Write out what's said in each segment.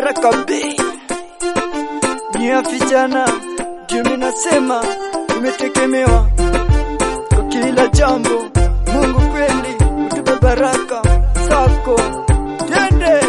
Baraka Bay. Ni ya vijana ndio ninasema tumetegemewa kwa kila jambo. Mungu kweli utupe baraka zako. Twende.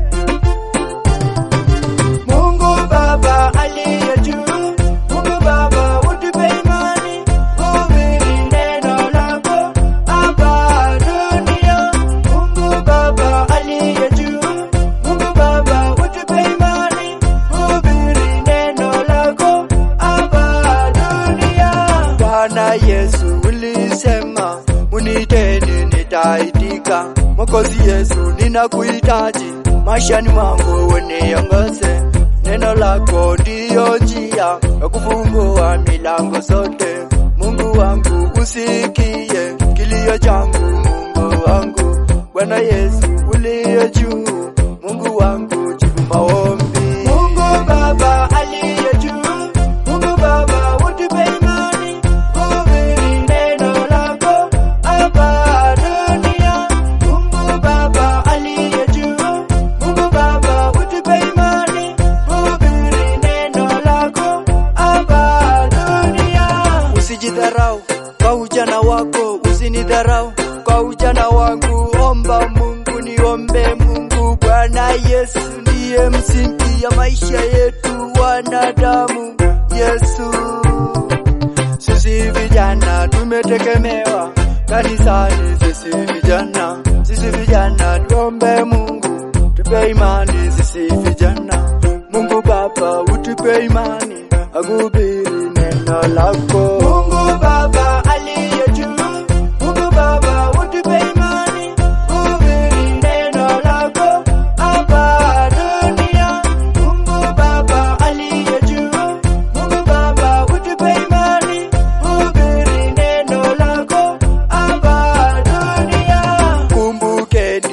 Mungu Baba aliye juu, Mungu Baba utupe imani, hubiri neno lako hapa dunia. Mungu Baba aliye juu, Mungu Baba utupe imani, hubiri neno lako hapa dunia. Bwana Yesu ulisema muniteni nitaitika. Mwokozi Yesu ninakuhitaji, maishani mwangu uniongoze. Neno lako ndiyo njia ya kufungua milango zote. Mungu wangu usikie kilio changu, Mungu wangu. Bwana Yesu uliye juu, Mungu wangu jibu maombi. Mungu Baba aliye juu, Mungu Baba utupe imani, hubiri neno lako hapa dunia. Mungu Baba aliye juu, Mungu Baba utupe imani, hubiri neno lako hapa dunia. Usijidharau kwa ujana wako, usinidharau kwa ujana wangu. Omba Mungu, niombe Mungu. Bwana Yesu ndiye msingi ya maisha yetu wanadamu. Yesu, sisi vijana tumetegemewa kanisani. Sisi vijana tuombe Mungu, tupe imani. Sisi vijana, Mungu Baba utupe imani, akuhubiri neno lako. Mungu Baba aliye juu, Mungu Baba utupe imani, hubiri neno lako hapa dunia. Mungu Baba aliye juu, Mungu Baba utupe imani, hubiri neno lako hapa dunia. Kumbukeni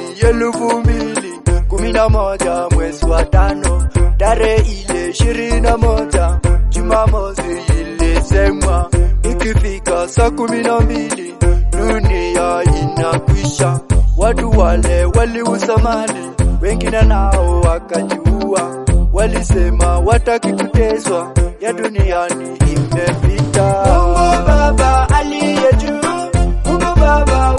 2011 mwezi wa 5 tarehe ile 21 Jumamosi ilisemwa ikifika saa 12 dunia inakwisha. Watu wale waliuza mali, wengine nao wakajiua. Walisema wataki kuteswa, ya duniani imepita. Mungu Baba aliye juu, Mungu Baba